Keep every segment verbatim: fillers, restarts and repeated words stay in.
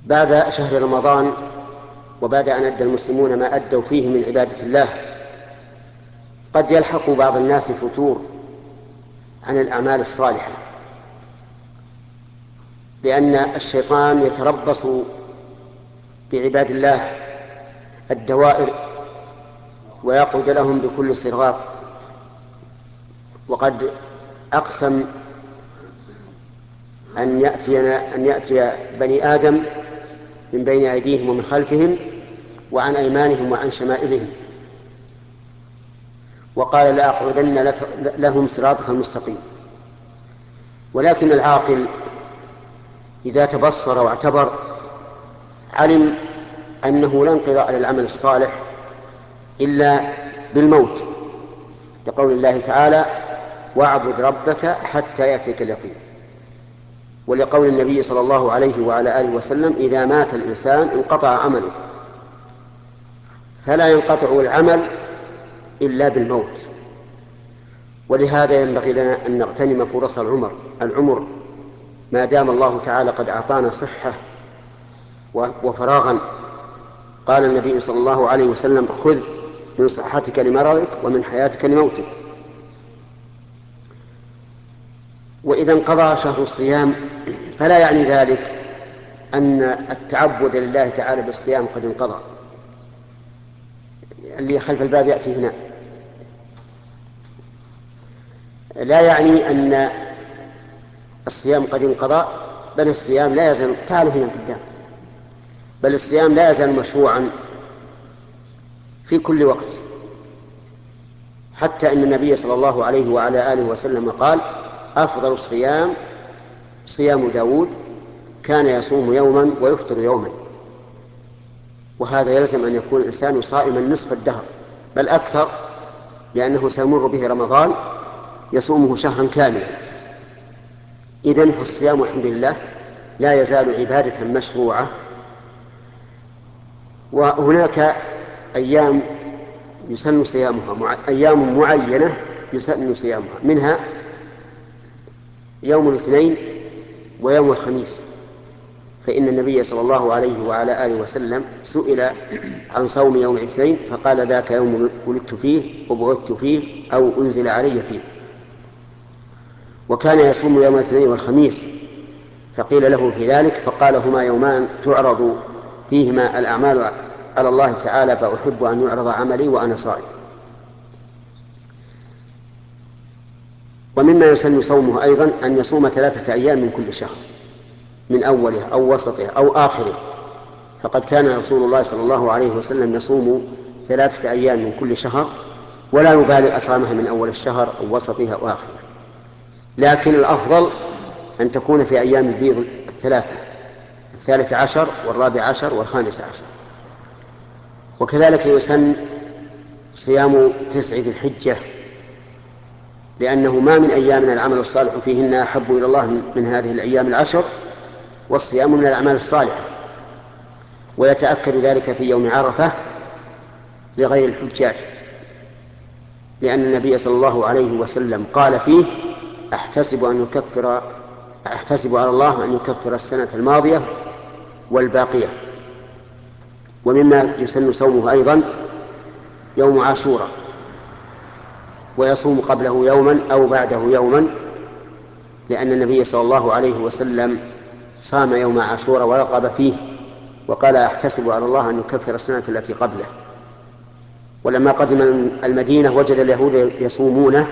بعد شهر رمضان وبعد أن أدى المسلمون ما أدوا فيه من عبادة الله، قد يلحق بعض الناس فتور عن الأعمال الصالحة، لأن الشيطان يتربص بعباد الله الدوائر ويقعد لهم بكل صراط. وقد أقسم أن يأتينا أن يأتي بني آدم من بين أيديهم ومن خلفهم وعن أيمانهم وعن شمائلهم، وقال لأقعدن لك لهم صراطك المستقيم. ولكن العاقل إذا تبصر واعتبر علم أنه لا انقضاء للعمل الصالح إلا بالموت، لقول الله تعالى: واعبد ربك حتى يأتيك اليقين، ولقول النبي صلى الله عليه وعلى آله وسلم: إذا مات الإنسان انقطع عمله. فلا ينقطع العمل إلا بالموت. ولهذا ينبغي لنا أن نغتنم فرص العمر العمر ما دام الله تعالى قد أعطانا صحة وفراغا. قال النبي صلى الله عليه وسلم: خذ من صحتك لمرضك ومن حياتك لموتك. وإذا انقضى شهر الصيام فلا يعني ذلك أن التعبد لله تعالى بالصيام قد انقضى. اللي خلف الباب يأتي هنا. لا يعني أن الصيام قد انقضى، بل الصيام لا يزال، تعالوا هنا قدام، بل الصيام لا يزال مشروعا في كل وقت، حتى أن النبي صلى الله عليه وعلى آله وسلم قال: أفضل الصيام صيام داود كان يصوم يوما ويفطر يوما. وهذا يلزم أن يكون الإنسان صائما نصف الدهر بل أكثر، لأنه سيمر به رمضان يصومه شهرا كاملا. إذن فالصيام والحمد لله لا يزال عبادة مشروعة. وهناك أيام يسن صيامها، أيام معينة يسن صيامها، منها يوم الاثنين ويوم الخميس. فإن النبي صلى الله عليه وعلى آله وسلم سئل عن صوم يوم الاثنين فقال: ذاك يوم ولدت فيه وبعثت فيه أو أنزل علي فيه. وكان يصوم يوم الاثنين والخميس، فقيل له في ذلك فقال: هما يومان تعرض فيهما الأعمال على الله تعالى، فأحب أن يعرض عملي وأنا صائم. ومما يسن صومه أيضا أن يصوم ثلاثة أيام من كل شهر، من أوله أو وسطه أو آخره. فقد كان رسول الله صلى الله عليه وسلم يصوم ثلاثة أيام من كل شهر، ولا يبالي أصامها من أول الشهر أو وسطها أو آخره. لكن الأفضل أن تكون في أيام البيض الثلاثة، الثالث عشر والرابع عشر والخامس عشر. وكذلك يسن صيام تسع ذي الحجة، لأنه ما من أيامنا العمل الصالح فيهن أحب إلى الله من هذه الأيام العشر، والصيام من الأعمال الصالحة. ويتأكد ذلك في يوم عرفة لغير الحجاج، لأن النبي صلى الله عليه وسلم قال فيه: أحتسب أن يكفر أحتسب على الله أن يكفر السنة الماضية والباقية. ومما يسن صومه أيضا يوم عاشوراء، ويصوم قبله يوما أو بعده يوما، لأن النبي صلى الله عليه وسلم صام يوم عاشوراء ورغب فيه وقال: أحتسب على الله أن يكفر السنة التي قبله. ولما قدم المدينة وجد اليهود يصومونه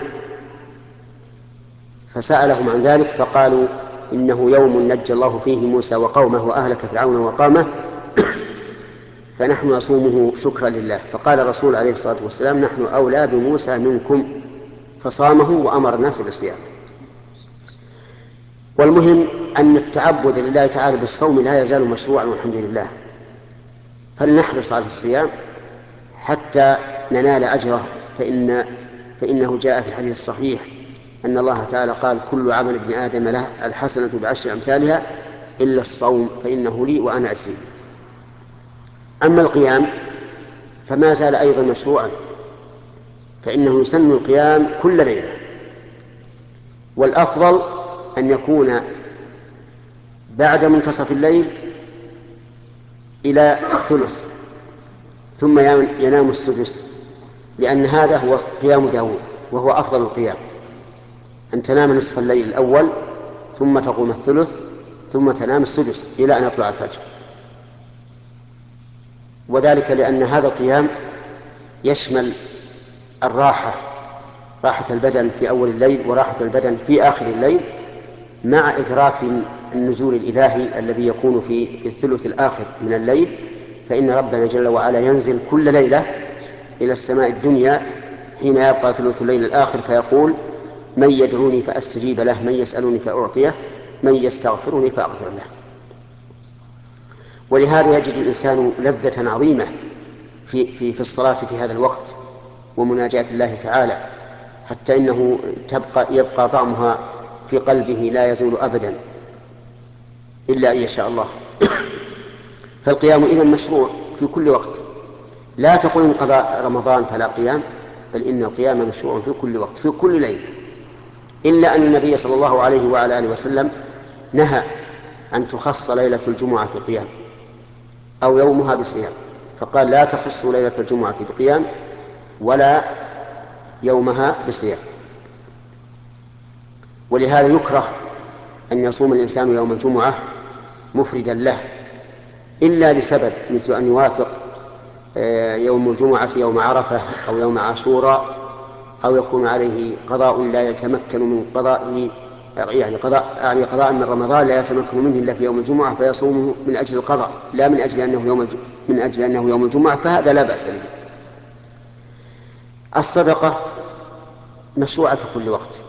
فسألهم عن ذلك فقالوا: إنه يوم نجى الله فيه موسى وقومه وأهلك فرعون وقامه، فنحن نصومه شكرا لله. فقال الرسول عليه الصلاة والسلام: نحن أولى بموسى منكم، فصامه وأمر الناس بالصيام. والمهم أن التعبد لله تعالى بالصوم لا يزال مشروعا والحمد لله، فلنحرص على الصيام حتى ننال أجره. فإن فإنه جاء في الحديث الصحيح أن الله تعالى قال: كل عمل ابن آدم له الحسنة بعشر أمثالها إلا الصوم فإنه لي وأنا أجزي به. أما القيام فما زال أيضا مشروعا، فإنه يسن القيام كل ليلة، والأفضل أن يكون بعد منتصف الليل إلى الثلث ثم ينام السدس، لأن هذا هو قيام داود وهو أفضل القيام، أن تنام نصف الليل الأول ثم تقوم الثلث ثم تنام السدس إلى أن يطلع الفجر. وذلك لأن هذا القيام يشمل الراحة، راحة البدن في أول الليل وراحة البدن في آخر الليل، مع إدراك النزول الإلهي الذي يكون في, في الثلث الآخر من الليل. فإن ربنا جل وعلا ينزل كل ليلة إلى السماء الدنيا حين يبقى ثلث الليل الآخر فيقول: من يدعوني فأستجيب له، من يسألني فأعطيه، من يستغفرني فأغفر له. ولهذا يجد الإنسان لذة عظيمة في, في, في الصلاة في هذا الوقت ومناجاة الله تعالى، حتى إنه تبقى يبقى طعمها في قلبه لا يزول أبدا إلا أن يشاء الله. فالقيام إذن مشروع في كل وقت، لا تقل إن قضاء رمضان فلا قيام، بل إن القيام مشروع في كل وقت في كل ليلة، إلا أن النبي صلى الله عليه وعلى آله وسلم نهى أن تخص ليلة الجمعة بقيام أو يومها بصيام، فقال: لا تخصوا ليلة الجمعة بقيام ولا يومها بصيام. ولهذا يكره أن يصوم الإنسان يوم الجمعة مفردا له إلا لسبب، مثل أن يوافق يوم الجمعة يوم عرفة أو يوم عاشوراء، أو يكون عليه قضاء لا يتمكن من قضائه، يعني قضاء يعني قضاء من رمضان لا يتمكن منه إلا في يوم الجمعة فيصومه من أجل القضاء لا من أجل أنه يوم من أجل أنه يوم الجمعة، فهذا لا بأس به. الصدقة مشروعة في كل وقت،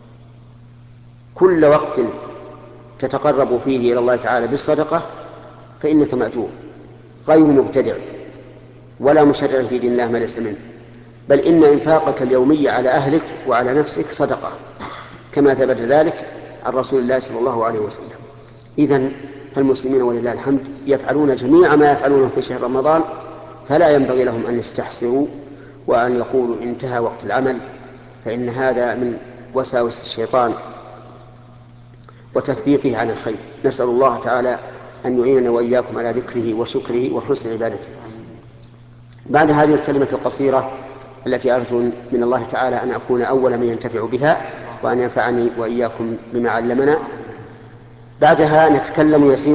كل وقت تتقرب فيه إلى الله تعالى بالصدقة فإنك مأجور، غير مبتدع ولا مشرع في دين الله ما ليس منه، بل إن إنفاقك اليومي على أهلك وعلى نفسك صدقة، كما ثبت ذلك عن رسول الله صلى الله عليه وسلم. إذن فالمسلمين ولله الحمد يفعلون جميع ما يفعلونه في شهر رمضان، فلا ينبغي لهم أن يستحسروا وأن يقولوا انتهى وقت العمل، فإن هذا من وساوس الشيطان وتثبيطه عن الخير. نسأل الله تعالى أن يعيننا وإياكم على ذكره وشكره وحسن عبادته. بعد هذه الكلمة القصيرة التي أرجو من الله تعالى أن أكون أول من ينتفع بها وأن ينفعني وإياكم بما علمنا، بعدها نتكلم يسير